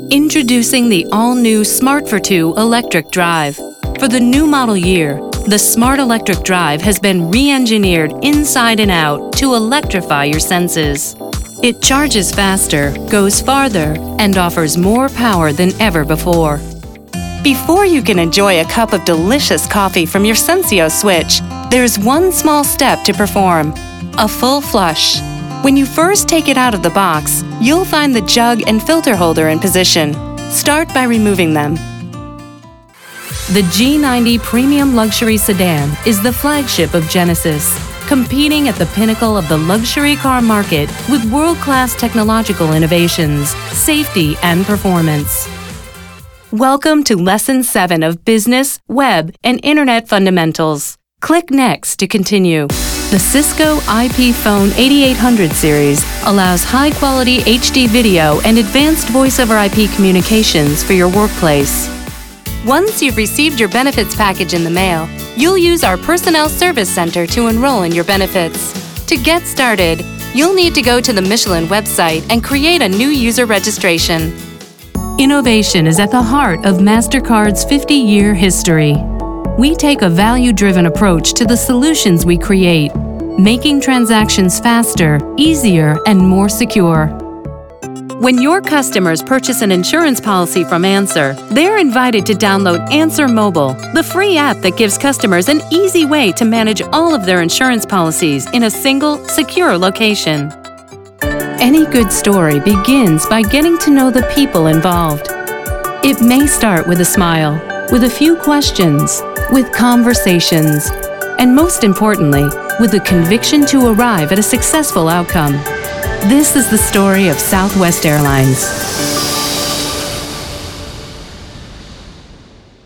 Introducing the all-new Smart for 2 electric drive. For the new model year, the Smart Electric Drive has been re-engineered inside and out to electrify your senses. It charges faster, goes farther, and offers more power than ever before. Before you can enjoy a cup of delicious coffee from your Senseo switch, there's one small step to perform: a full flush. When you first take it out of the box, you'll find the jug and filter holder in position. Start by removing them. The G90 Premium Luxury Sedan is the flagship of Genesis, competing at the pinnacle of the luxury car market with world-class technological innovations, safety, and performance. Welcome to Lesson 7 of Business, Web, and Internet Fundamentals. Click Next to continue. The Cisco IP Phone 8800 series allows high-quality HD video and advanced voice-over IP communications for your workplace. Once you've received your benefits package in the mail, you'll use our Personnel Service Center to enroll in your benefits. To get started, you'll need to go to the Michelin website and create a new user registration. Innovation is at the heart of MasterCard's 50-year history. We take a value-driven approach to the solutions we create, making transactions faster, easier, and more secure. When your customers purchase an insurance policy from Answer, they're invited to download Answer Mobile, the free app that gives customers an easy way to manage all of their insurance policies in a single, secure location. Any good story begins by getting to know the people involved. It may start with a smile, with a few questions, with conversations, and most importantly, with the conviction to arrive at a successful outcome. This is the story of Southwest Airlines.